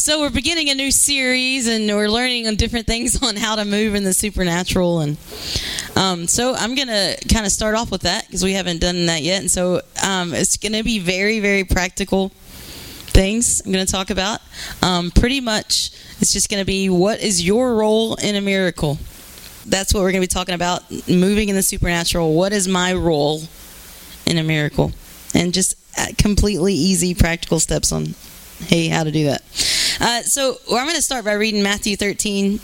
So we're beginning a new series, and we're learning on different things on how to move in the supernatural. And so I'm going to kind of start off with that because we haven't done that yet. And so it's going to be very, very practical things I'm going to talk about. Pretty much it's just going to be, what is your role in a miracle? That's what we're going to be talking about, moving in the supernatural. What is my role in a miracle? And just completely easy practical steps on, hey, how to do that. So I'm going to start by reading Matthew 14,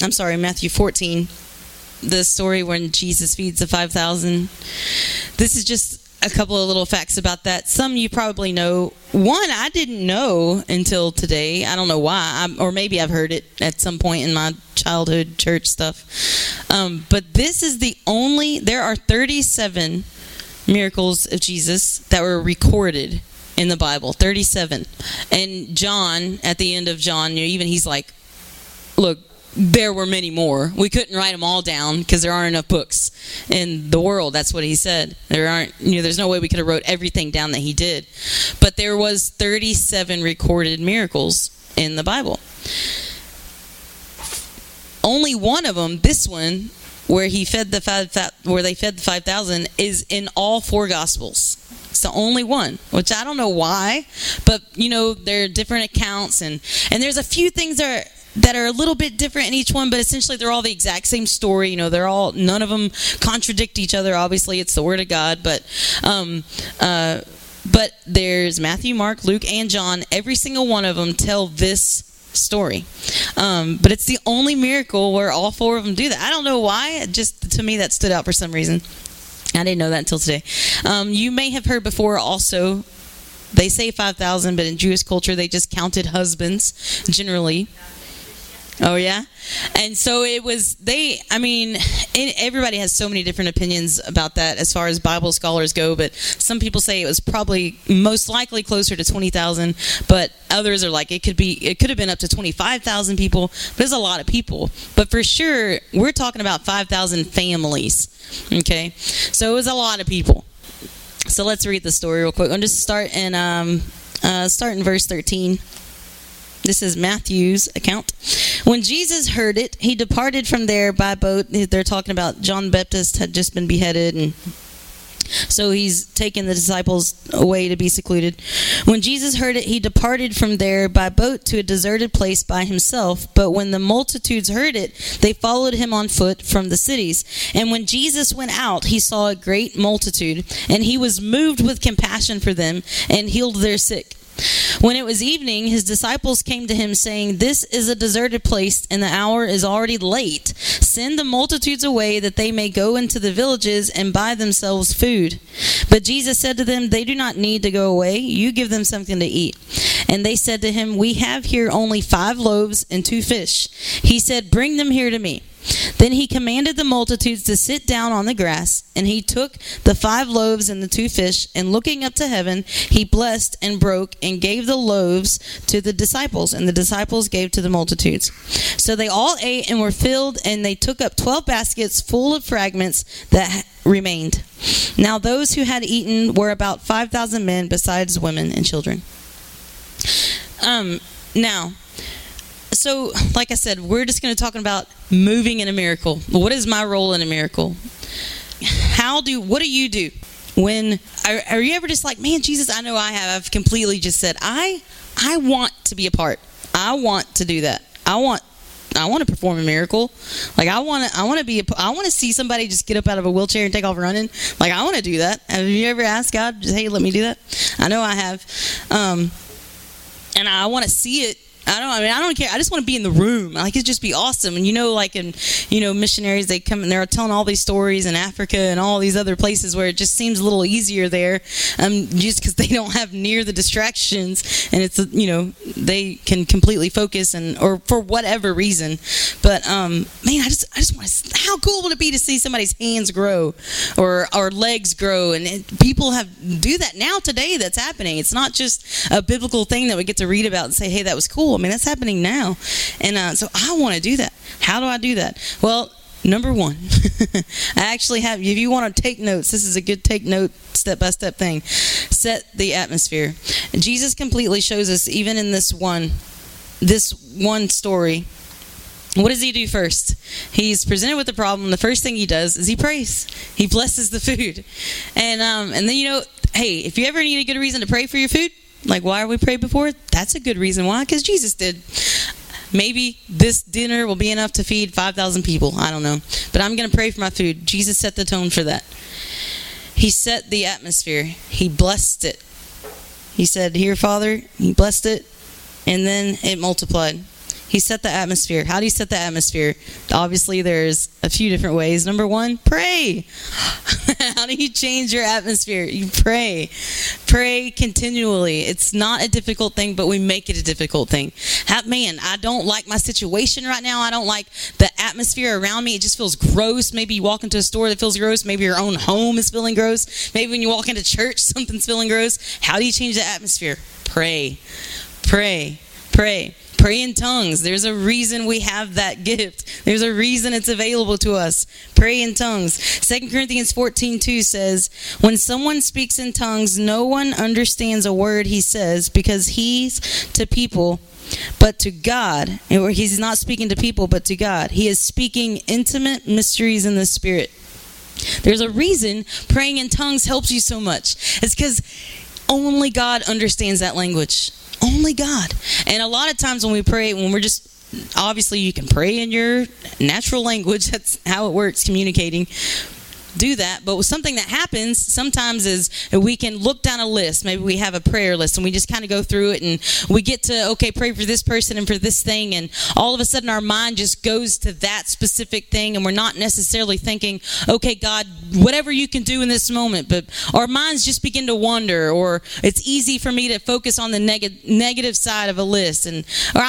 the story when Jesus feeds the 5,000. This is just a couple of little facts about that. Some you probably know. One I didn't know until today. I don't know why, or maybe I've heard it at some point in my childhood church stuff. But this is there are 37 miracles of Jesus that were recorded in the Bible. 37. And John, at the end of John, even he's like, look, there were many more. We couldn't write them all down because there aren't enough books in the world. That's what he said. There's no way we could have wrote everything down that he did. But there was 37 recorded miracles in the Bible. Only one of them, this one, where they fed the 5,000, is in all four Gospels. It's the only one, which I don't know why, but there are different accounts, and there's a few things that are a little bit different in each one, but essentially they're all the exact same story. None of them contradict each other. Obviously, it's the Word of God, but there's Matthew, Mark, Luke, and John. Every single one of them tell this story, but it's the only miracle where all four of them do that. I don't know why. Just to me, that stood out for some reason. I didn't know that until today. You may have heard before also, they say 5,000, but in Jewish culture they just counted husbands generally. Oh yeah? And so it was, everybody has so many different opinions about that as far as Bible scholars go, but some people say it was probably most likely closer to 20,000, but others are like, it could have been up to 25,000 people, but there's a lot of people. But for sure, we're talking about 5,000 families, okay? So it was a lot of people. So let's read the story real quick. I'll just start in verse 13. This is Matthew's account. When Jesus heard it, he departed from there by boat. They're talking about John the Baptist had just been beheaded, and so he's taken the disciples away to be secluded. When Jesus heard it, he departed from there by boat to a deserted place by himself. But when the multitudes heard it, they followed him on foot from the cities. And when Jesus went out, he saw a great multitude, and he was moved with compassion for them and healed their sick. When it was evening, his disciples came to him, saying, "This is a deserted place, and the hour is already late. Send the multitudes away, that they may go into the villages and buy themselves food." But Jesus said to them, "They do not need to go away. You give them something to eat." And they said to him, "We have here only 5 loaves and 2 fish." He said, "Bring them here to me." Then he commanded the multitudes to sit down on the grass, and he took the 5 loaves and the 2 fish, and looking up to heaven, he blessed and broke and gave the loaves to the disciples, and the disciples gave to the multitudes. So they all ate and were filled, and they took up 12 baskets full of fragments that remained. Now those who had eaten were about 5,000 men, besides women and children. So, like I said, we're just going to talk about moving in a miracle. What is my role in a miracle? What do you do? Are you ever just like, man, Jesus, I know I've completely just said, I want to be a part. I want to do that. I want to perform a miracle. Like I want to see somebody just get up out of a wheelchair and take off running. Like I want to do that. Have you ever asked God, just, hey, let me do that? I know I have. And I want to see it. I don't care. I just want to be in the room. Like, it'd just be awesome. And missionaries, they come and they're telling all these stories in Africa and all these other places where it just seems a little easier there, just because they don't have near the distractions, and it's, they can completely focus or for whatever reason. But, man, I just want to, how cool would it be to see somebody's hands grow or legs grow? And people do that now today. That's happening. It's not just a biblical thing that we get to read about and say, hey, that was cool. I mean, that's happening now. And so I want to do that. How do I do that? Well, number one, I actually have, if you want to take notes, this is a good take note, step-by-step thing. Set the atmosphere. Jesus completely shows us, even in this one, this one story, what does he do first? He's presented with the problem. The first thing he does is he prays. He blesses the food. And then, you know, hey, if you ever need a good reason to pray for your food, like why are we prayed before? That's a good reason why, because Jesus did. Maybe this dinner will be enough to feed 5,000 people. I don't know. But I'm going to pray for my food. Jesus set the tone for that. He set the atmosphere. He blessed it. He said, "Here, Father." He blessed it. And then it multiplied. He set the atmosphere. How do you set the atmosphere? Obviously, there's a few different ways. Number one, pray. How do you change your atmosphere? You pray. Pray continually. It's not a difficult thing, but we make it a difficult thing. Man, I don't like my situation right now. I don't like the atmosphere around me. It just feels gross. Maybe you walk into a store that feels gross. Maybe your own home is feeling gross. Maybe when you walk into church, something's feeling gross. How do you change the atmosphere? Pray. Pray. Pray. Pray in tongues. There's a reason we have that gift. There's a reason it's available to us. Pray in tongues. 2 Corinthians 14:2 says, "When someone speaks in tongues, no one understands a word he says, because he's to people, but to God." Or he's not speaking to people, but to God. He is speaking intimate mysteries in the Spirit. There's a reason praying in tongues helps you so much. It's because only God understands that language. Only God. And a lot of times when we pray, when we're just, obviously you can pray in your natural language. That's how it works, communicating. Do that. But something that happens sometimes is we can look down a list. Maybe we have a prayer list and we just kind of go through it and we get to, okay, pray for this person and for this thing. And all of a sudden our mind just goes to that specific thing and we're not necessarily thinking, okay, God, whatever you can do in this moment. But our minds just begin to wander, or it's easy for me to focus on the negative side of a list. And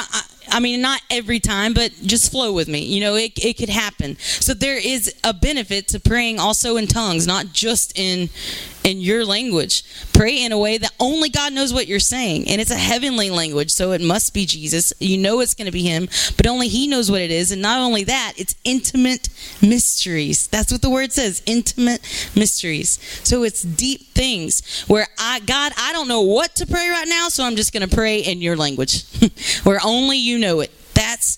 I mean, not every time, but just flow with me. You know, it could happen. So there is a benefit to praying also in tongues, not just in your language. Pray in a way that only God knows what you're saying. And it's a heavenly language, so it must be Jesus. You know it's going to be him, but only he knows what it is. And not only that, it's intimate mysteries. That's what the word says, intimate mysteries. So it's deep things where God, I don't know what to pray right now, so I'm just going to pray in your language where only you know it. That's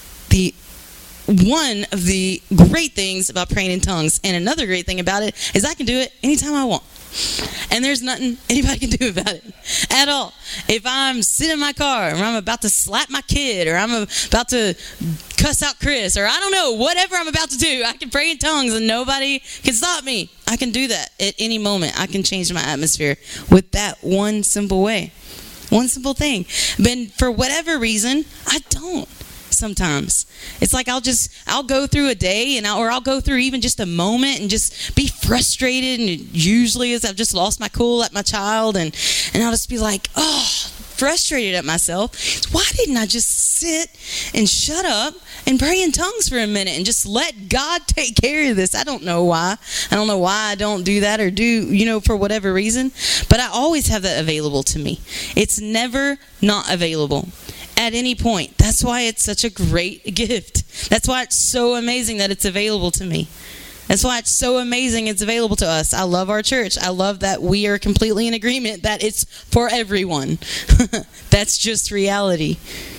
one of the great things about praying in tongues. And another great thing about it is I can do it anytime I want. And there's nothing anybody can do about it at all. If I'm sitting in my car or I'm about to slap my kid or I'm about to cuss out Chris or I don't know, whatever I'm about to do, I can pray in tongues and nobody can stop me. I can do that at any moment. I can change my atmosphere with that one simple way. One simple thing. But for whatever reason, I don't. Sometimes it's like I'll go through a day or I'll go through even just a moment and just be frustrated, and it usually is I've just lost my cool at my child and I'll just be like, frustrated at myself. Why didn't I just sit and shut up and pray in tongues for a minute and just let God take care of this? I don't know why. I don't know why I don't do that or do, for whatever reason. But I always have that available to me. It's never not available at any point. That's why it's such a great gift. That's why it's so amazing that it's available to me. That's why it's so amazing it's available to us. I love our church. I love that we are completely in agreement that it's for everyone. That's just reality.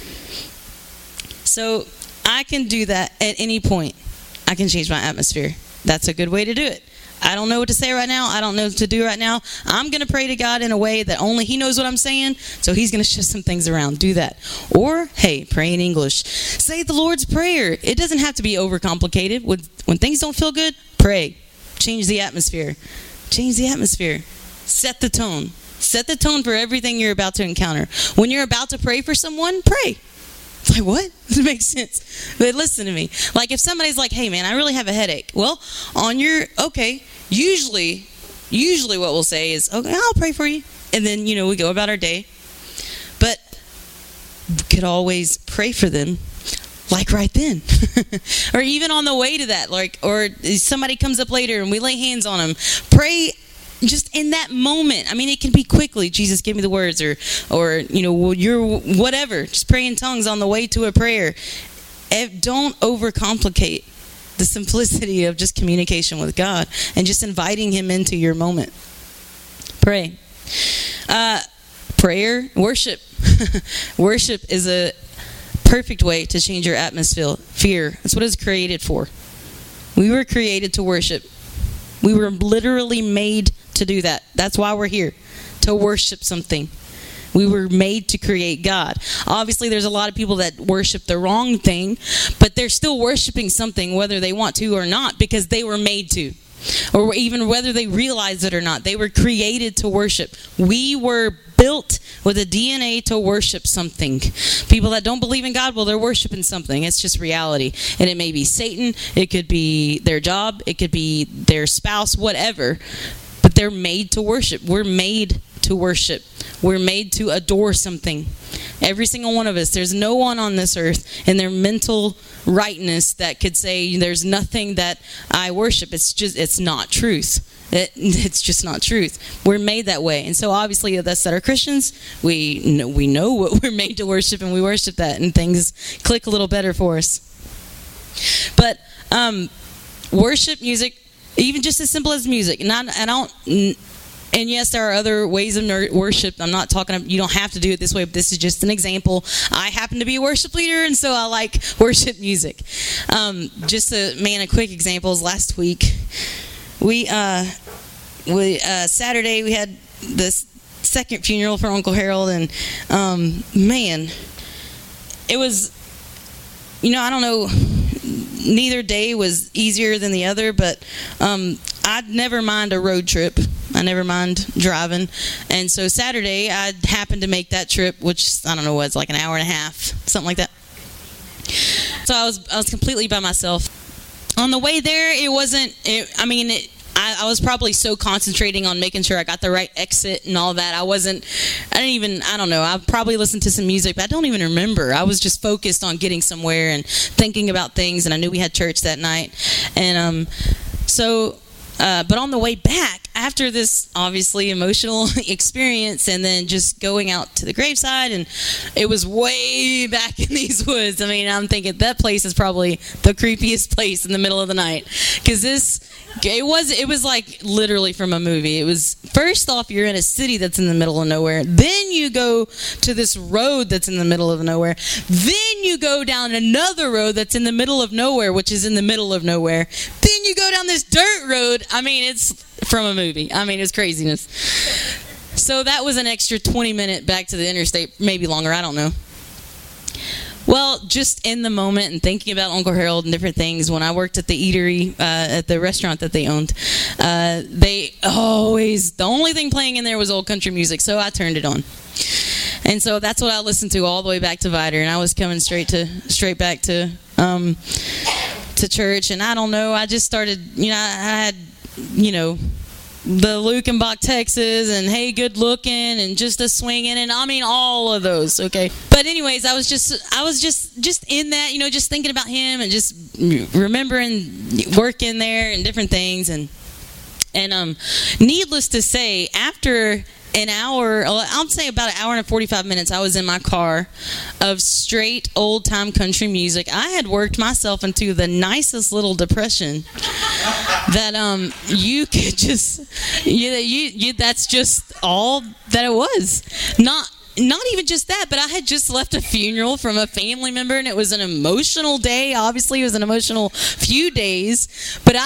So I can do that at any point. I can change my atmosphere. That's a good way to do it. I don't know what to say right now. I don't know what to do right now. I'm going to pray to God in a way that only he knows what I'm saying, so he's going to shift some things around. Do that. Or, hey, pray in English. Say the Lord's Prayer. It doesn't have to be overcomplicated. When things don't feel good, pray. Change the atmosphere. Change the atmosphere. Set the tone. Set the tone for everything you're about to encounter. When you're about to pray for someone, pray. It's like, what? Doesn't make sense. But listen to me. Like if somebody's like, hey man, I really have a headache. Well, usually what we'll say is, okay, I'll pray for you. And then, we go about our day. But we could always pray for them like right then. Or even on the way to that. Or somebody comes up later and we lay hands on them. Pray just in that moment. I mean, it can be quickly. Jesus, give me the words, or you're whatever. Just pray in tongues on the way to a prayer. Don't overcomplicate the simplicity of just communication with God and just inviting him into your moment. Pray. Prayer, worship. Worship is perfect way to change your atmosphere. Fear. That's what it's created for. We were created to worship. We were literally made to do that. That's why we're here, to worship something. We were made to create God. Obviously, there's a lot of people that worship the wrong thing, but they're still worshiping something whether they want to or not, because they were made to. Or even whether they realize it or not. They were created to worship. We were built with a DNA to worship something. People that don't believe in God, well, they're worshiping something. It's just reality. And it may be Satan. It could be their job. It could be their spouse, whatever. But they're made to worship. We're made to worship. We're made to adore something. Every single one of us. There's no one on this earth in their mental rightness that could say there's nothing that I worship. It's not truth. It's just not truth. We're made that way. And so obviously us that are Christians, we know what we're made to worship, and we worship that, and things click a little better for us. But worship music, even just as simple as music, and yes, there are other ways of worship. I'm not talking, you don't have to do it this way, but this is just an example. I happen to be a worship leader, and so I like worship music. Just a quick example is last week. Saturday we had this second funeral for Uncle Harold, and it was, I don't know, neither day was easier than the other, but I'd never mind a road trip. I never mind driving. And so Saturday, I happened to make that trip, which, I don't know what, it's like an hour and a half, something like that. So I was completely by myself. On the way there, I was probably so concentrating on making sure I got the right exit and all that. I don't know. I probably listened to some music, but I don't even remember. I was just focused on getting somewhere and thinking about things, and I knew we had church that night. And but on the way back, after this obviously emotional experience, and then just going out to the graveside, and it was way back in these woods. I'm thinking that place is probably the creepiest place in the middle of the night, because it was like literally from a movie. It was, first off, you're in a city that's in the middle of nowhere. Then you go to this road that's in the middle of nowhere. Then you go down another road that's in the middle of nowhere, which is in the middle of nowhere. Then you go down this dirt road. It's from a movie. It was craziness. So that was an extra 20-minute back to the interstate, maybe longer, I don't know. Well, just in the moment and thinking about Uncle Harold and different things, when I worked at the eatery, at the restaurant that they owned, the only thing playing in there was old country music, so I turned it on. And so that's what I listened to all the way back to Vidor, and I was coming straight back to church, and I don't know, I just started, I had, the Lukenbach, Texas, and Hey Good Looking, and Just a Swinging, and all of those, okay? But anyways, I was just in that, just thinking about him, and just remembering working there and different things, and needless to say, after an hour, I'll say about an hour and 45 minutes, I was in my car of straight old-time country music. I had worked myself into the nicest little depression that you could just, that's just all that it was. Not even just that, but I had just left a funeral from a family member, and it was an emotional day. Obviously, it was an emotional few days, but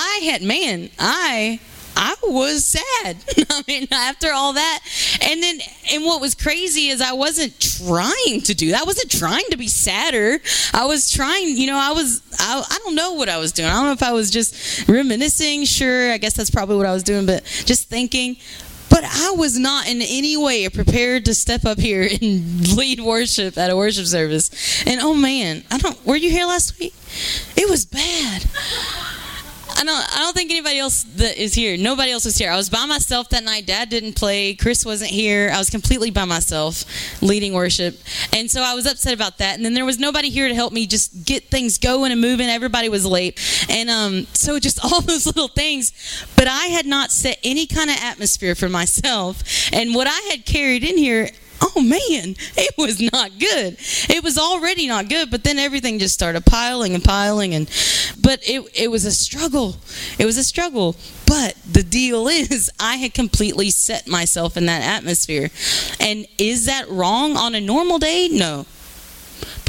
I was sad. After all that. And what was crazy is I wasn't trying to do that. I wasn't trying to be sadder. I was trying, I don't know what I was doing. I don't know if I was just reminiscing. Sure, I guess that's probably what I was doing, but just thinking. But I was not in any way prepared to step up here and lead worship at a worship service. And oh man, were you here last week? It was bad. I don't think anybody else that is here. Nobody else was here. I was by myself that night. Dad didn't play. Chris wasn't here. I was completely by myself leading worship. And so I was upset about that. And then there was nobody here to help me just get things going and moving. Everybody was late. And so just all those little things. But I had not set any kind of atmosphere for myself. And what I had carried in here, oh man, it was not good. It was already not good, but then everything just started piling. But it was a struggle. It was a struggle. But the deal is, I had completely set myself in that atmosphere. And is that wrong on a normal day? No.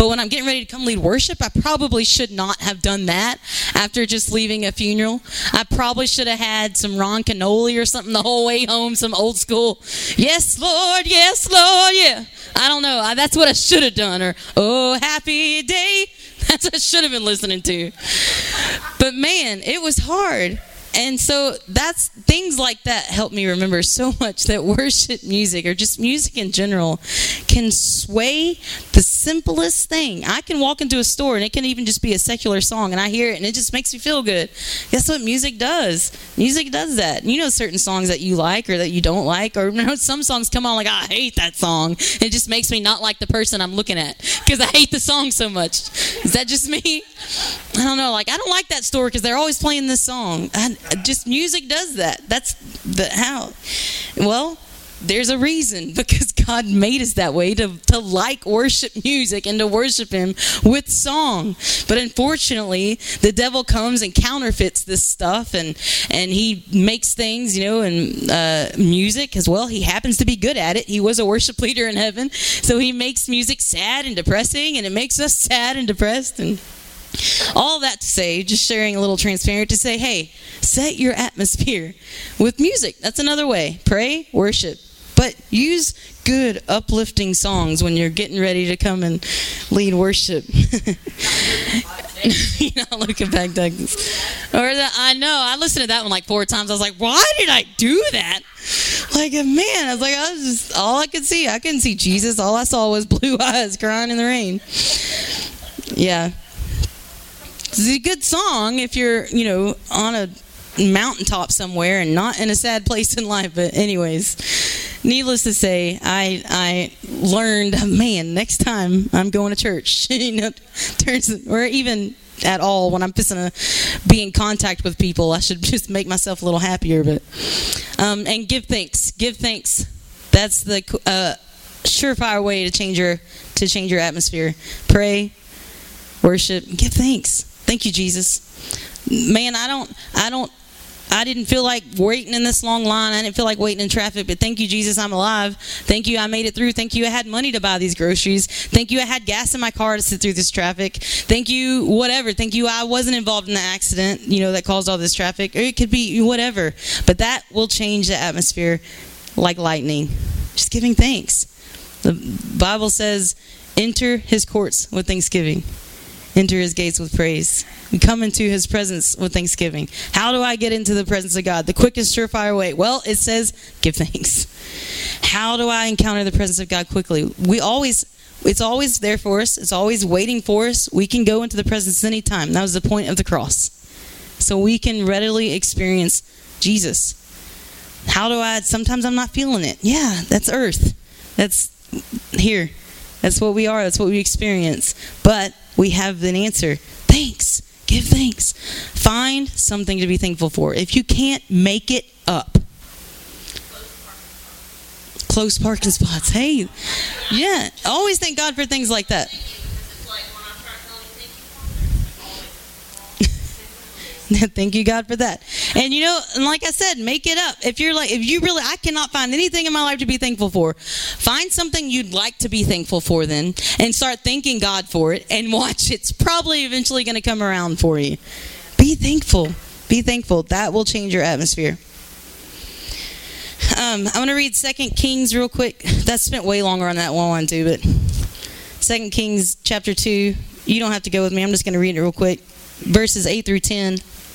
But when I'm getting ready to come lead worship, I probably should not have done that after just leaving a funeral. I probably should have had some Ron Canoli or something the whole way home, some old school, yes, Lord, yeah. I don't know. That's what I should have done. Or, oh, happy day. That's what I should have been listening to. But man, it was hard. And so that's things like that help me remember so much that worship music, or just music in general, can sway the simplest thing. I can walk into a store and it can even just be a secular song and I hear it and it just makes me feel good. That's what music does. Music does that. You know certain songs that you like or that you don't like, or you know, some songs come on like, I hate that song. It just makes me not like the person I'm looking at because I hate the song so much. Is that just me? I don't know. Like, I don't like that store because they're always playing this song. Just music does that. That's how. Well, there's a reason, because God made us that way, to like worship music and to worship him with song. But unfortunately, the devil comes and counterfeits this stuff, and he makes things, and music as well. He happens to be good at it. He was a worship leader in heaven, so he makes music sad and depressing, and it makes us sad and depressed. And all that to say, just sharing a little transparent, to say, hey, set your atmosphere with music. That's another way. Pray, worship. But use good, uplifting songs when you're getting ready to come and lead worship. You're not looking back, Douglas. I know. I listened to that one like 4 times. I was like, why did I do that? Like, man, I was like, I was just, all I could see. I couldn't see Jesus. All I saw was blue eyes crying in the rain. Yeah. It's a good song if you're, on a mountaintop somewhere and not in a sad place in life. But anyways, needless to say, I learned, man, next time I'm going to church, or even at all, when I'm just going to be in contact with people, I should just make myself a little happier. But and give thanks. Give thanks. That's the surefire way to change your atmosphere. Pray, worship, give thanks. Thank you, Jesus. Man, I didn't feel like waiting in this long line. I didn't feel like waiting in traffic, but thank you, Jesus, I'm alive. Thank you, I made it through. Thank you, I had money to buy these groceries. Thank you, I had gas in my car to sit through this traffic. Thank you, whatever. Thank you, I wasn't involved in the accident, that caused all this traffic. Or it could be whatever. But that will change the atmosphere like lightning. Just giving thanks. The Bible says, enter his courts with thanksgiving. Enter his gates with praise. We come into his presence with thanksgiving. How do I get into the presence of God? The quickest, surefire way. Well, it says, give thanks. How do I encounter the presence of God quickly? It's always there for us. It's always waiting for us. We can go into the presence anytime. That was the point of the cross. So we can readily experience Jesus. Sometimes I'm not feeling it. Yeah, that's earth. That's here. That's what we are. That's what we experience. But we have an answer. Thanks. Give thanks. Find something to be thankful for. If you can't make it up. Close parking spots. Hey. Yeah. Always thank God for things like that. Thank you, God, for that. And like I said, make it up. If you really, I cannot find anything in my life to be thankful for. Find something you'd like to be thankful for then, and start thanking God for it, and watch. It's probably eventually going to come around for you. Be thankful. Be thankful. That will change your atmosphere. I'm going to read 2 Kings real quick. That spent way longer on that one too, but 2 Kings chapter 2. You don't have to go with me. I'm just going to read it real quick. Verses 8 through 10.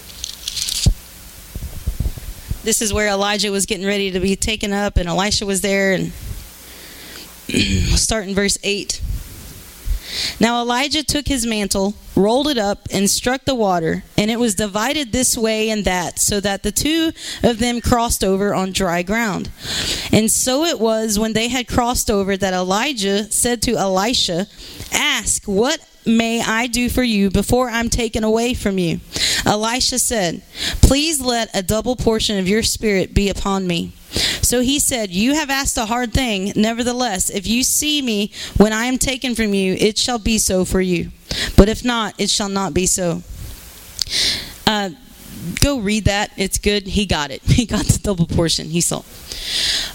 This is where Elijah was getting ready to be taken up, and Elisha was there. And we'll start in verse 8. Now Elijah took his mantle, rolled it up, and struck the water, and it was divided this way and that, so that the two of them crossed over on dry ground. And so it was, when they had crossed over, that Elijah said to Elisha, "Ask, what may I do for you before I'm taken away from you?" Elisha said, "Please let a double portion of your spirit be upon me." So he said, "You have asked a hard thing. Nevertheless, if you see me when I am taken from you, it shall be so for you. But if not, it shall not be so." Go read that. It's good. He got it. He got the double portion. He saw.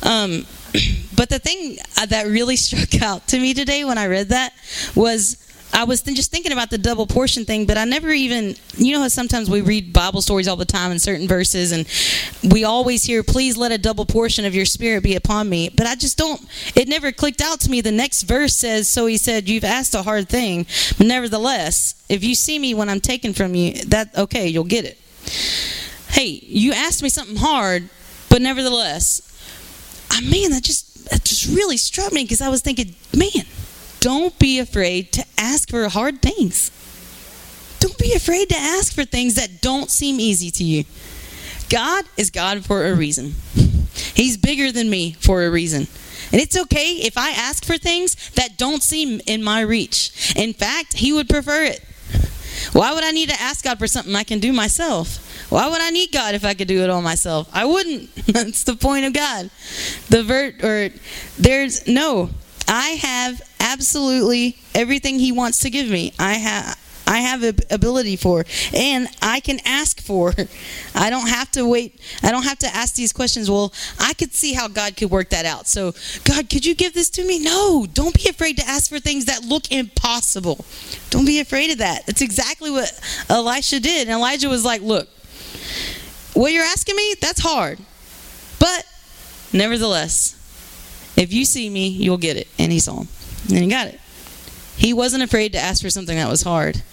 But the thing that really struck out to me today when I read that was I was just thinking about the double portion thing, but I never even, you know how sometimes we read Bible stories all the time in certain verses, and we always hear, please let a double portion of your spirit be upon me. But I just don't, it never clicked out to me. The next verse says, so he said, you've asked a hard thing, but nevertheless, if you see me when I'm taken from you, that, okay, you'll get it. Hey, you asked me something hard, but nevertheless, man, that just really struck me, because I was thinking, man, don't be afraid to ask for hard things. Don't be afraid to ask for things that don't seem easy to you. God is God for a reason. He's bigger than me for a reason. And it's okay if I ask for things that don't seem in my reach. In fact, He would prefer it. Why would I need to ask God for something I can do myself? Why would I need God if I could do it all myself? I wouldn't. That's the point of God. I have absolutely everything He wants to give me. I have ability for, and I can ask for. I don't have to wait. I don't have to ask these questions. Well, I could see how God could work that out. So, God, could you give this to me? No, don't be afraid to ask for things that look impossible. Don't be afraid of that. That's exactly what Elisha did. And Elijah was like, look, what you're asking me, that's hard. But nevertheless, if you see me, you'll get it. And he saw him. And he got it. He wasn't afraid to ask for something that was hard.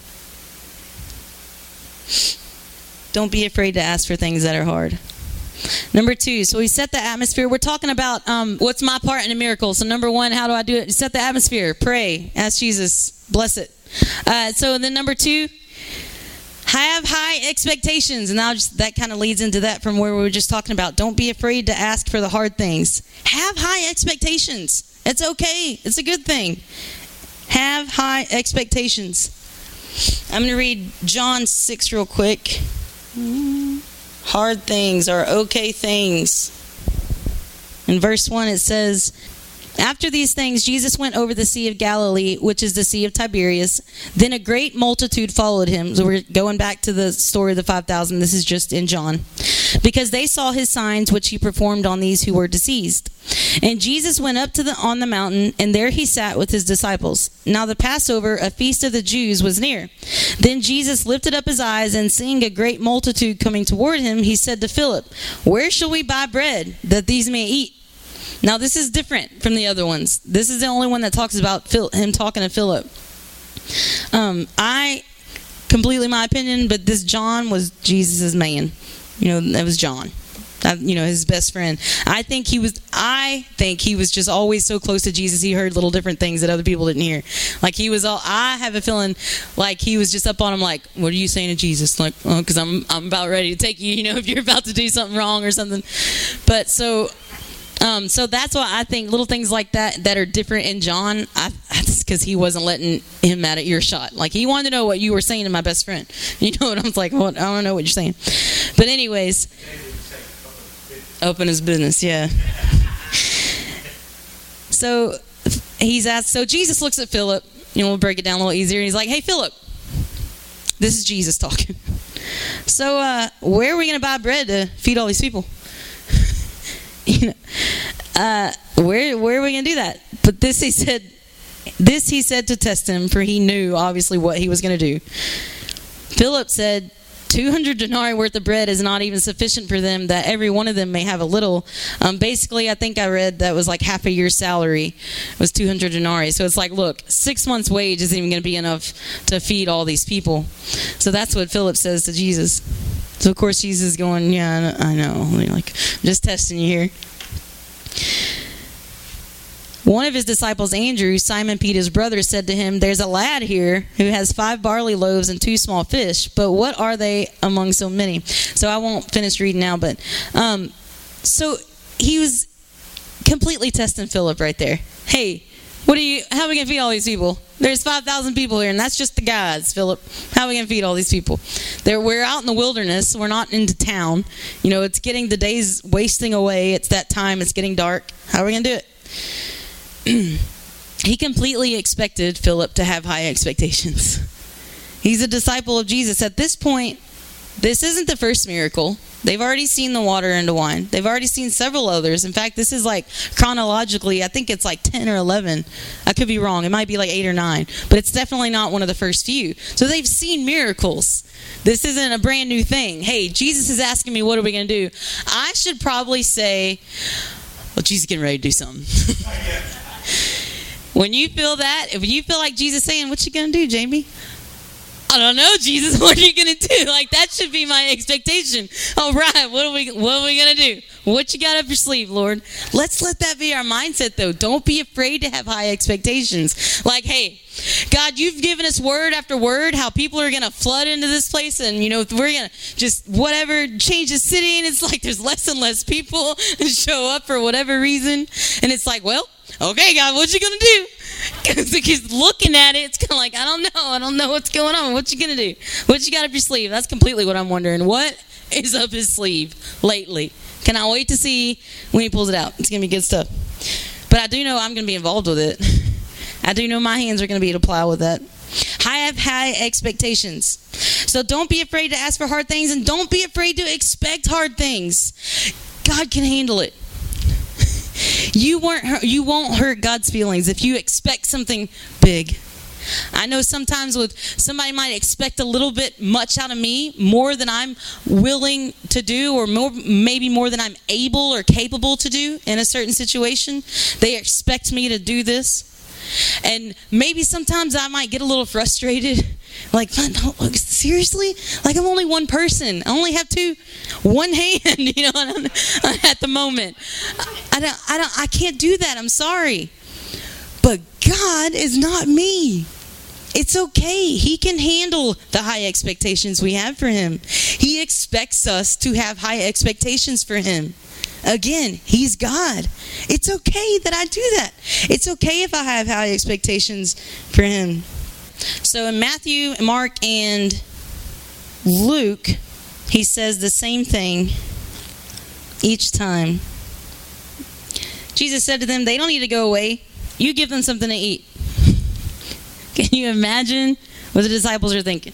Don't be afraid to ask for things that are hard. Number 2, so he set the atmosphere. We're talking about what's my part in a miracle. So number 1, how do I do it? Set the atmosphere. Pray. Ask Jesus. Bless it. So then number 2, have high expectations. And now that kind of leads into that from where we were just talking about. Don't be afraid to ask for the hard things. Have high expectations. It's okay. It's a good thing. Have high expectations. I'm going to read John 6 real quick. Hard things are okay things. In verse 1 it says, after these things, Jesus went over the Sea of Galilee, which is the Sea of Tiberias. Then a great multitude followed him. So we're going back to the story of the 5,000. This is just in John. Because they saw his signs, which he performed on these who were diseased. And Jesus went up on the mountain, and there he sat with his disciples. Now the Passover, a feast of the Jews, was near. Then Jesus lifted up his eyes, and seeing a great multitude coming toward him, he said to Philip, where shall we buy bread, that these may eat? Now, this is different from the other ones. This is the only one that talks about him talking to Philip. Completely my opinion, but this John was Jesus' man. That was John. His best friend. I think he was just always so close to Jesus. He heard little different things that other people didn't hear. I have a feeling like he was just up on him like, what are you saying to Jesus? Like, oh, because I'm about ready to take you, if you're about to do something wrong or something. But so that's why I think little things like that are different in John. It's because he wasn't letting him at earshot. Like, he wanted to know what you were saying to my best friend. You know what I was like? Well, I don't know what you're saying. But anyways, open his business, yeah. So he's asked. So Jesus looks at Philip. We'll break it down a little easier. And he's like, "Hey, Philip, this is Jesus talking. So where are we going to buy bread to feed all these people?" Where are we going to do that? But this he said to test him, for he knew obviously what he was going to do. Philip said, 200 denarii worth of bread is not even sufficient for them, that every one of them may have a little. Basically, I think I read that was like half a year's salary was 200 denarii. So it's like, look, 6 months' wage isn't even going to be enough to feed all these people. So that's what Philip says to Jesus. So, of course, Jesus is going, yeah, I know. Like, just testing you here. One of his disciples, Andrew, Simon Peter's brother, said to him, there's a lad here who has 5 barley loaves and 2 small fish, but what are they among so many? So I won't finish reading now, but so he was completely testing Philip right there. Hey, how are we going to feed all these people? There's 5,000 people here, and that's just the guys, Philip. How are we going to feed all these people? We're out in the wilderness. We're not into town. It's the day's wasting away. It's that time. It's getting dark. How are we going to do it? He completely expected Philip to have high expectations. He's a disciple of Jesus. At this point, this isn't the first miracle. They've already seen the water into wine. They've already seen several others. In fact, this is like chronologically, I think it's like 10 or 11. I could be wrong. It might be like 8 or 9. But it's definitely not one of the first few. So they've seen miracles. This isn't a brand new thing. Hey, Jesus is asking me, what are we going to do? I should probably say, well, Jesus is getting ready to do something. When you feel that, if you feel like Jesus saying, what you going to do, Jamie? I don't know, Jesus, what are you going to do? Like, that should be my expectation. All right, what are we going to do? What you got up your sleeve, Lord? Let's let that be our mindset, though. Don't be afraid to have high expectations. Like, hey, God, you've given us word after word how people are going to flood into this place, and, we're going to just whatever, change the city, and it's like there's less and less people show up for whatever reason. And it's like, well, okay, God, what you going to do? Because looking at it, it's kind of like, I don't know what's going on. What you going to do? What you got up your sleeve? That's completely what I'm wondering. What is up his sleeve lately? Cannot wait to see when he pulls it out. It's going to be good stuff. But I do know I'm going to be involved with it. I do know my hands are going to be to plow with that. I have high expectations. So don't be afraid to ask for hard things, and don't be afraid to expect hard things. God can handle it. You won't hurt God's feelings if you expect something big. I know sometimes somebody might expect a little bit much out of me, more than I'm willing to do, or maybe more than I'm able or capable to do in a certain situation. They expect me to do this. And maybe sometimes I might get a little frustrated. Like, no, seriously? Like, I'm only one person. I only have one hand, at the moment. I can't do that. I'm sorry. But God is not me. It's okay. He can handle the high expectations we have for him. He expects us to have high expectations for him. Again, he's God. It's okay that I do that. It's okay if I have high expectations for him. So in Matthew, Mark, and Luke, he says the same thing each time. Jesus said to them, they don't need to go away. You give them something to eat. Can you imagine what the disciples are thinking?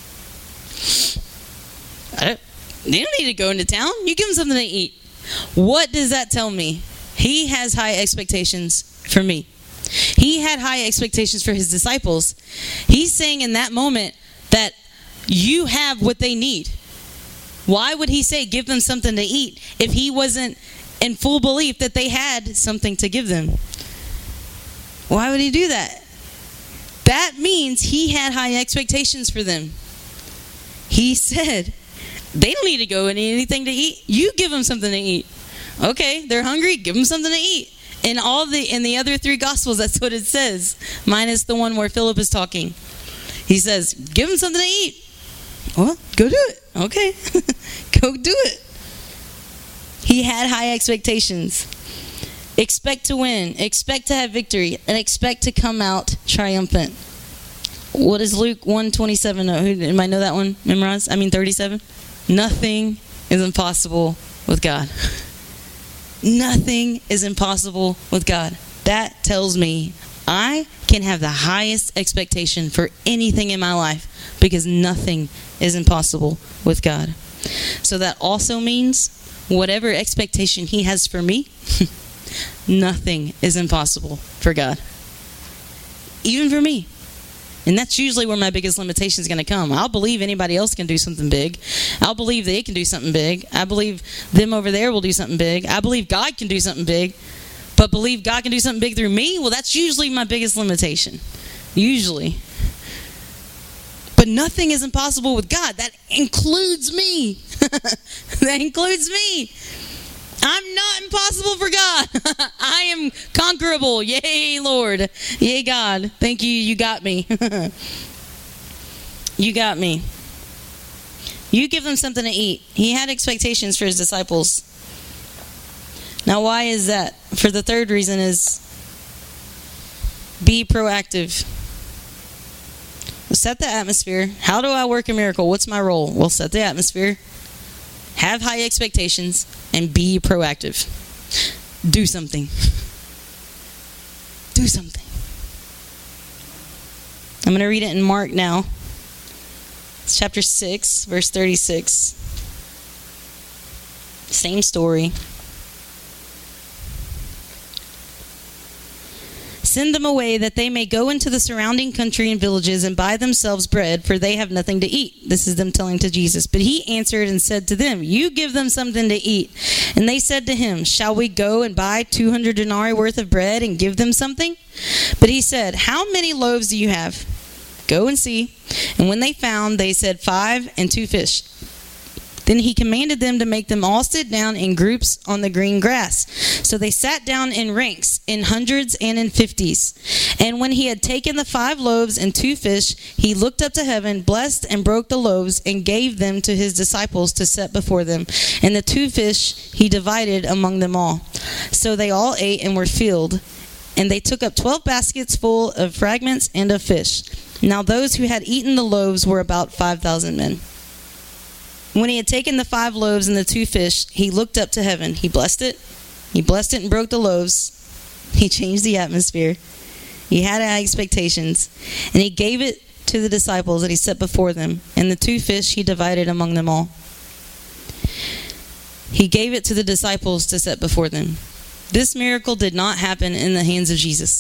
They don't need to go into town. You give them something to eat. What does that tell me? He has high expectations for me. He had high expectations for his disciples. He's saying in that moment that you have what they need. Why would he say give them something to eat if he wasn't in full belief that they had something to give them? Why would he do that? That means he had high expectations for them. He said, they don't need to go and eat anything to eat. You give them something to eat. Okay, they're hungry. Give them something to eat. In the other 3 Gospels, that's what it says, minus the one where Philip is talking. He says, give them something to eat. Well, go do it. Okay, go do it. He had high expectations. Expect to win. Expect to have victory. And expect to come out triumphant. What is Luke 1:27? Anybody know that one? Memorize? 37? Nothing is impossible with God. Nothing is impossible with God. That tells me I can have the highest expectation for anything in my life because nothing is impossible with God. So that also means whatever expectation he has for me, nothing is impossible for God. Even for me. And that's usually where my biggest limitation is going to come. I'll believe anybody else can do something big. I'll believe they can do something big. I believe them over there will do something big. I believe God can do something big. But believe God can do something big through me? Well, that's usually my biggest limitation. Usually. But nothing is impossible with God. That includes me. That includes me. I'm not impossible for God. I am conquerable. Yay, Lord. Yay, God. Thank you. You got me. You got me. You give them something to eat. He had expectations for his disciples. Now, why is that? For the third reason is be proactive. Set the atmosphere. How do I work a miracle? What's my role? Well, set the atmosphere. Have high expectations. And be proactive. Do something. Do something. I'm going to read it in Mark now. It's chapter 6, verse 36. Same story. Send them away that they may go into the surrounding country and villages and buy themselves bread, for they have nothing to eat. This is them telling to Jesus. But he answered and said to them, you give them something to eat. And they said to him, shall we go and buy 200 denarii worth of bread and give them something? But he said, how many loaves do you have? Go and see. And when they found, they said 5 and 2 fish. Then he commanded them to make them all sit down in groups on the green grass. So they sat down in ranks, in hundreds and in 50s. And when he had taken the 5 loaves and 2 fish, he looked up to heaven, blessed and broke the loaves, and gave them to his disciples to set before them. And the 2 fish he divided among them all. So they all ate and were filled. And they took up 12 baskets full of fragments and of fish. Now those who had eaten the loaves were about 5,000 men. When he had taken the 5 loaves and the 2 fish, he looked up to heaven. He blessed it. He blessed it and broke the loaves. He changed the atmosphere. He had high expectations. And he gave it to the disciples that he set before them. And the 2 fish he divided among them all. He gave it to the disciples to set before them. This miracle did not happen in the hands of Jesus.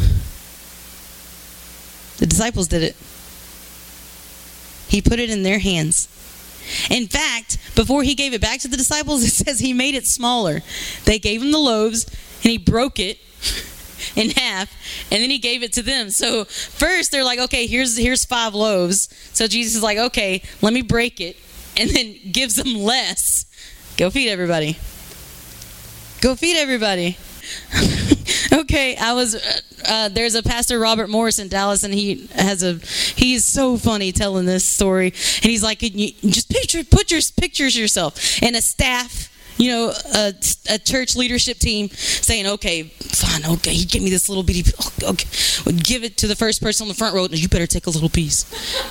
The disciples did it. He put it in their hands. In fact, before he gave it back to the disciples, it says he made it smaller. They gave him the loaves, and he broke it in half, and then he gave it to them. So first, they're like, okay, here's 5 loaves. So Jesus is like, okay, let me break it, and then gives them less. Go feed everybody. Go feed everybody. Okay, there's a pastor, Robert Morris, in Dallas, and he's so funny telling this story. And he's like, just pictures yourself and a staff, a church leadership team saying, okay, fine, okay, he gave me this little bitty, okay, we'll give it to the first person on the front row. You better take a little piece.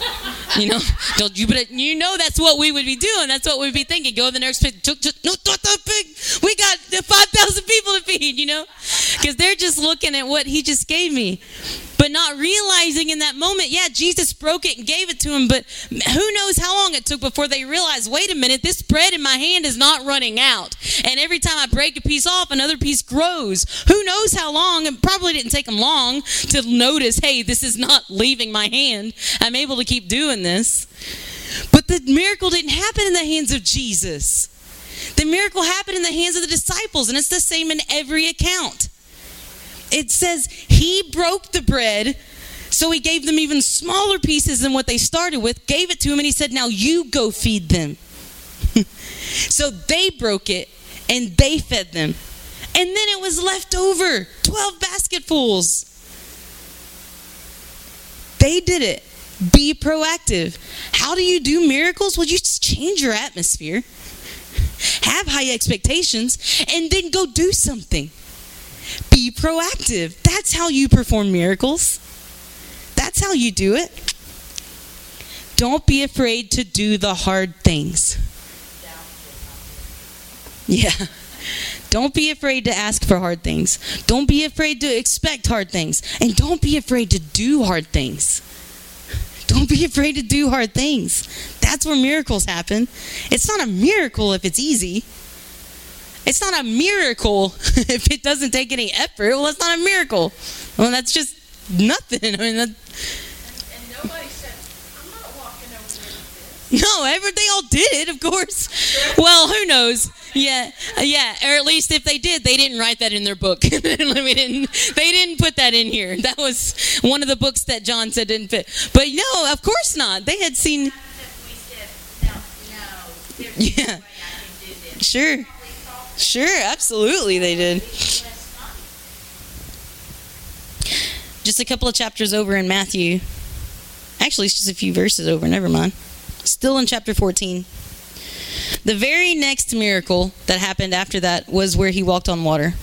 That's what we would be doing. That's what we'd be thinking. Go to the next pig. We got 5,000 people to feed, because they're just looking at what he just gave me, but not realizing in that moment, yeah, Jesus broke it and gave it to him, but who knows how long it took before they realized, wait a minute, this bread in my hand is not running out. And every time I break a piece off, another piece grows. Who knows how long? It probably didn't take them long to notice, hey, this is not leaving my hand. I'm able to keep doing this. But the miracle didn't happen in the hands of Jesus. The miracle happened in the hands of the disciples, and it's the same in every account. It says he broke the bread, so he gave them even smaller pieces than what they started with, gave it to him, and he said, now you go feed them. So they broke it, and they fed them. And then it was left over, 12 basketfuls. They did it. Be proactive. How do you do miracles? Well, you just change your atmosphere. Have high expectations, and then go do something. Be proactive. That's how you perform miracles. That's how you do it. Don't be afraid to do the hard things. Yeah. Don't be afraid to ask for hard things. Don't be afraid to expect hard things. And don't be afraid to do hard things. Don't be afraid to do hard things. That's where miracles happen. It's not a miracle if it's easy. It's not a miracle if it doesn't take any effort. Well, it's not a miracle. Well, that's just nothing. I mean, and nobody said, I'm not walking over with this. No, they all did it, of course. Well, who knows? Yeah, or at least if they did, they didn't write that in their book. They didn't put that in here. That was one of the books that John said didn't fit. But no, of course not. They had seen. Yeah. Sure, absolutely they did. Just a couple of chapters over in Matthew. Actually, it's just a few verses over. Never mind. Still in chapter 14. The very next miracle that happened after that was where he walked on water.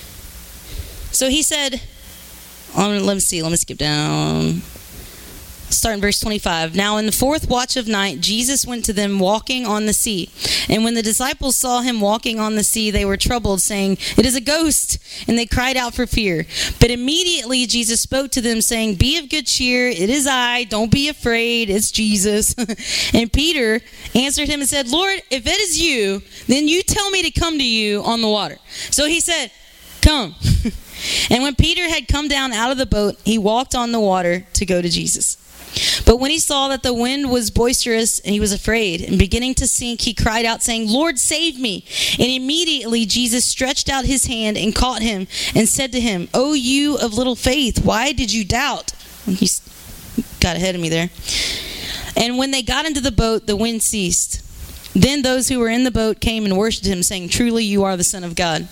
So he said, let me skip down. start in verse 25. Now in the fourth watch of night, Jesus went to them walking on the sea. And when the disciples saw him walking on the sea, they were troubled, saying, "It is a ghost." And they cried out for fear. But immediately Jesus spoke to them, saying, "Be of good cheer. It is I. Don't be afraid. It's Jesus." And Peter answered him and said, "Lord, if it is you, then you tell me to come to you on the water." So he said, "Come." And when Peter had come down out of the boat, he walked on the water to go to Jesus. But when he saw that the wind was boisterous, and he was afraid, and beginning to sink, he cried out, saying, "Lord, save me." And immediately Jesus stretched out his hand and caught him and said to him, "O you of little faith, why did you doubt?" He got ahead of me there. And when they got into the boat, the wind ceased. Then those who were in the boat came and worshipped him, saying, "Truly you are the Son of God."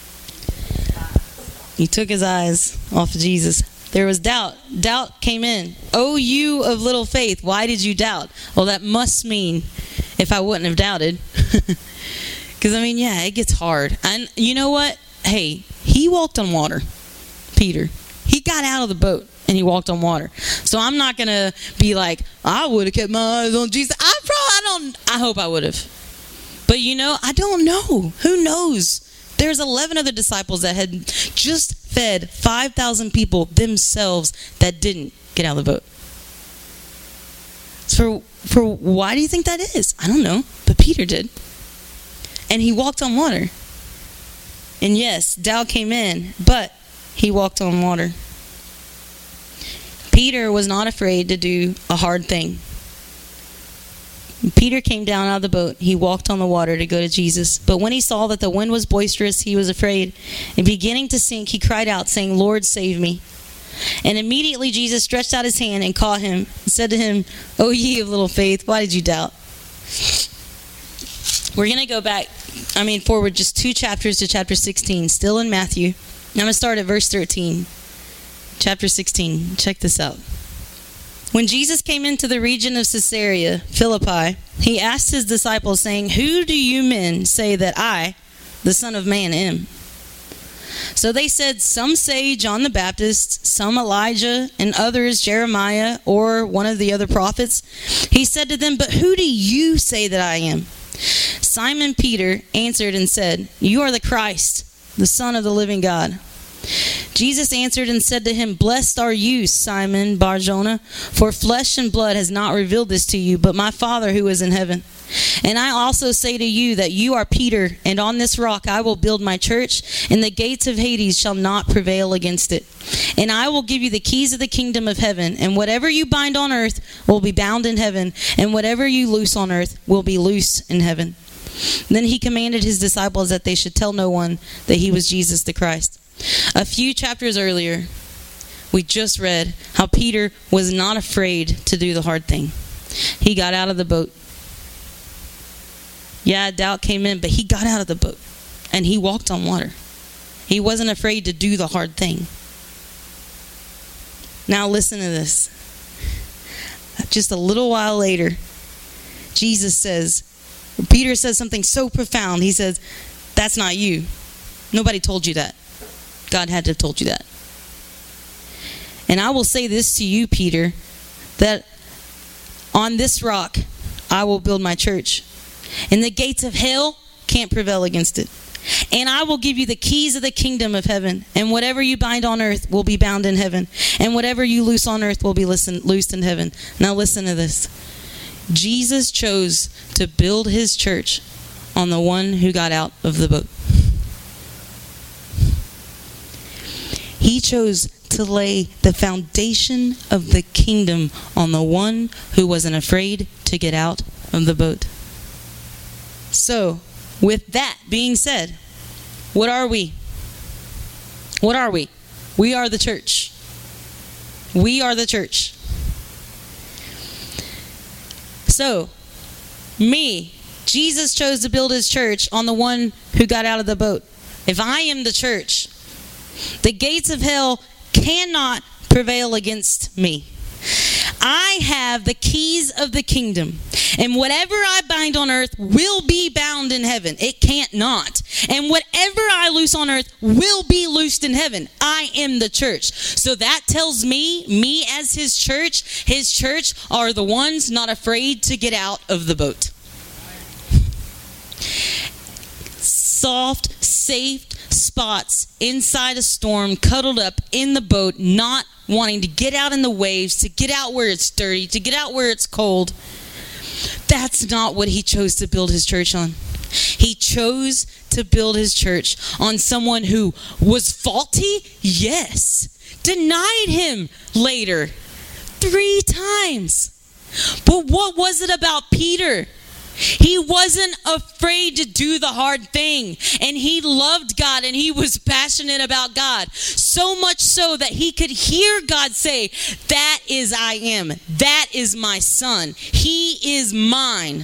He took his eyes off of Jesus. There was doubt. Doubt came in. "Oh, you of little faith, why did you doubt?" Well, that must mean if I wouldn't have doubted. Because, yeah, it gets hard. And you know what? Hey, he walked on water, Peter. He got out of the boat and he walked on water. So I'm not going to be like, I would have kept my eyes on Jesus. I hope I would have. But, I don't know. Who knows? There's 11 other disciples that had just fed 5,000 people themselves that didn't get out of the boat. So for why do you think that is? I don't know, but Peter did. And he walked on water. And yes, doubt came in, but he walked on water. Peter was not afraid to do a hard thing. Peter came down out of the boat. He walked on the water to go to Jesus. But when he saw that the wind was boisterous, he was afraid. And beginning to sink, he cried out, saying, "Lord, save me." And immediately Jesus stretched out his hand and caught him and said to him, "O ye of little faith, why did you doubt?" We're going to go back, forward just 2 chapters to chapter 16, still in Matthew. I'm going to start at verse 13. Chapter 16. Check this out. When Jesus came into the region of Caesarea Philippi, he asked his disciples, saying, "Who do you men say that I, the Son of Man, am?" So they said, "Some say John the Baptist, some Elijah, and others Jeremiah or one of the other prophets." He said to them, "But who do you say that I am?" Simon Peter answered and said, "You are the Christ, the Son of the living God." Jesus answered and said to him, "Blessed are you, Simon Bar-Jonah, for flesh and blood has not revealed this to you, but my Father who is in heaven. And I also say to you that you are Peter, and on this rock I will build my church, and the gates of Hades shall not prevail against it. And I will give you the keys of the kingdom of heaven, and whatever you bind on earth will be bound in heaven, and whatever you loose on earth will be loosed in heaven." Then he commanded his disciples that they should tell no one that he was Jesus the Christ. A few chapters earlier, we just read how Peter was not afraid to do the hard thing. He got out of the boat. Yeah, doubt came in, but he got out of the boat and he walked on water. He wasn't afraid to do the hard thing. Now listen to this. Just a little while later, Peter says something so profound. He says, "That's not you. Nobody told you that. God had to have told you that. And I will say this to you, Peter, that on this rock I will build my church, and the gates of hell can't prevail against it. And I will give you the keys of the kingdom of heaven, and whatever you bind on earth will be bound in heaven, and whatever you loose on earth will be loosed in heaven." Now listen to this. Jesus chose to build his church on the one who got out of the boat. He chose to lay the foundation of the kingdom on the one who wasn't afraid to get out of the boat. So, with that being said, what are we? What are we? We are the church. We are the church. So, Jesus chose to build his church on the one who got out of the boat. If I am the church, the gates of hell cannot prevail against me. I have the keys of the kingdom. And whatever I bind on earth will be bound in heaven. It can't not. And whatever I loose on earth will be loosed in heaven. I am the church. So that tells me as his church are the ones not afraid to get out of the boat. Soft, safe spots inside a storm, cuddled up in the boat, not wanting to get out in the waves, to get out where it's dirty, to get out where it's cold. That's not what he chose to build his church on. He chose to build his church on someone who was faulty, yes, denied him later 3 times. But what was it about Peter? He wasn't afraid to do the hard thing, and he loved God, and he was passionate about God, so much so that he could hear God say, "That is I am. That is my son. He is mine."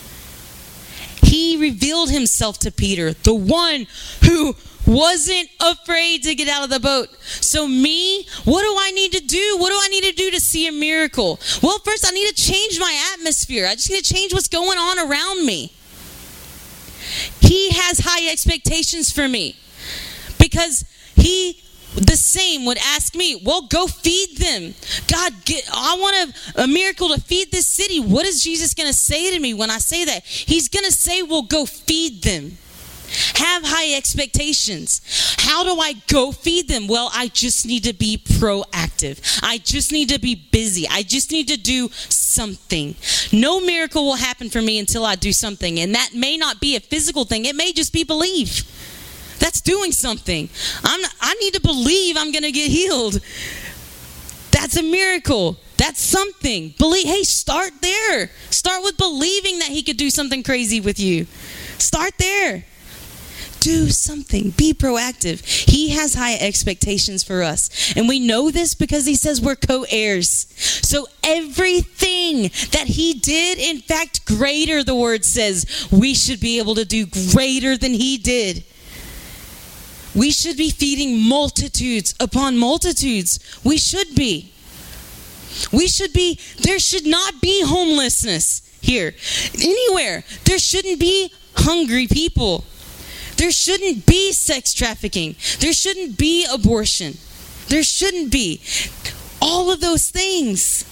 He revealed himself to Peter, the one who wasn't afraid to get out of the boat. So me, what do I need to do? What do I need to do to see a miracle? Well, first I need to change my atmosphere. I just need to change what's going on around me. He has high expectations for me because he the same would ask me, well, go feed them. God, I want a miracle to feed this city. What is Jesus going to say to me when I say that? He's going to say, well, go feed them. Have high expectations. How do I go feed them? Well, I just need to be proactive. I just need to be busy. I just need to do something. No miracle will happen for me until I do something. And that may not be a physical thing. It may just be belief. That's doing something. I need to believe I'm going to get healed. That's a miracle. That's something. Believe. Hey, start there. Start with believing that he could do something crazy with you. Start there. Do something. Be proactive. He has high expectations for us. And we know this because he says we're co-heirs. So everything that he did, in fact, greater, the word says, we should be able to do greater than he did. We should be feeding multitudes upon multitudes. We should be. There should not be homelessness here. Anywhere. There shouldn't be hungry people. There shouldn't be sex trafficking. There shouldn't be abortion. There shouldn't be. All of those things.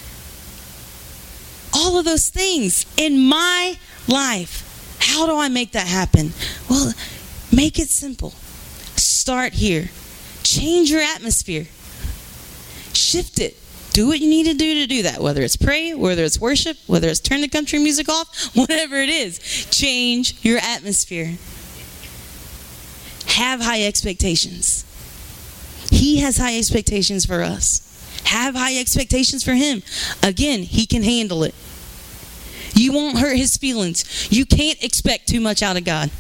All of those things in my life. How do I make that happen? Well, make it simple. Start here. Change your atmosphere. Shift it. Do what you need to do that. Whether it's pray, whether it's worship, whether it's turn the country music off, whatever it is. Change your atmosphere. Have high expectations. He has high expectations for us. Have high expectations for him. Again, he can handle it. You won't hurt his feelings. You can't expect too much out of God.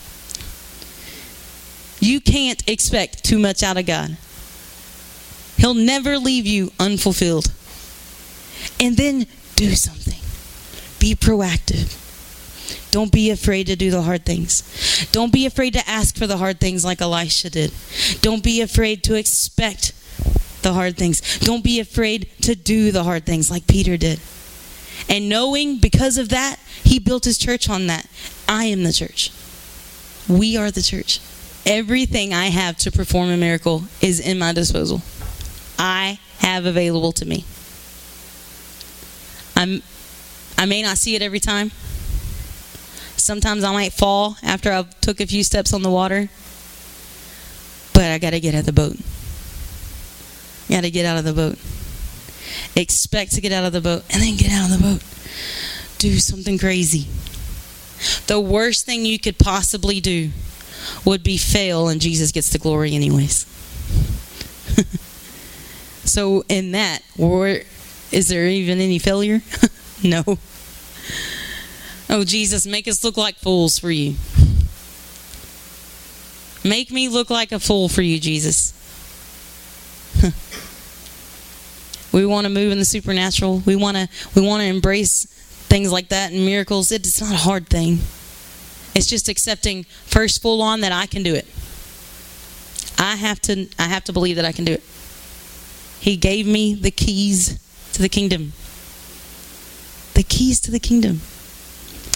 You can't expect too much out of God. He'll never leave you unfulfilled. And then do something. Be proactive. Don't be afraid to do the hard things. Don't be afraid to ask for the hard things like Elisha did. Don't be afraid to expect the hard things. Don't be afraid to do the hard things like Peter did. And knowing because of that, he built his church on that. I am the church. We are the church. Everything I have to perform a miracle is in my disposal. I have available to me. I may not see it every time. Sometimes I might fall after I've took a few steps on the water. But I got to get out of the boat. Got to get out of the boat. Expect to get out of the boat and then get out of the boat. Do something crazy. The worst thing you could possibly do would be fail and Jesus gets the glory anyways. So in that, is there even any failure? No. Oh, Jesus, make us look like fools for you. Make me look like a fool for you, Jesus. We want to move in the supernatural. We want to embrace things like that and miracles. It's not a hard thing. It's just accepting first full on that I can do it. I have to believe that I can do it. He gave me the keys to the kingdom. The keys to the kingdom.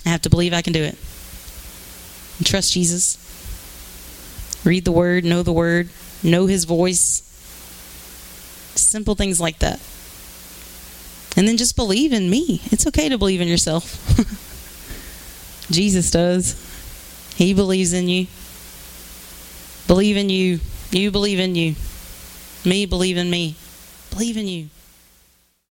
I have to believe I can do it. And trust Jesus. Read the Word, know His voice. Simple things like that. And then just believe in me. It's okay to believe in yourself. Jesus does. He believes in you. Believe in you. You believe in you. Me believe in me. Believe in you.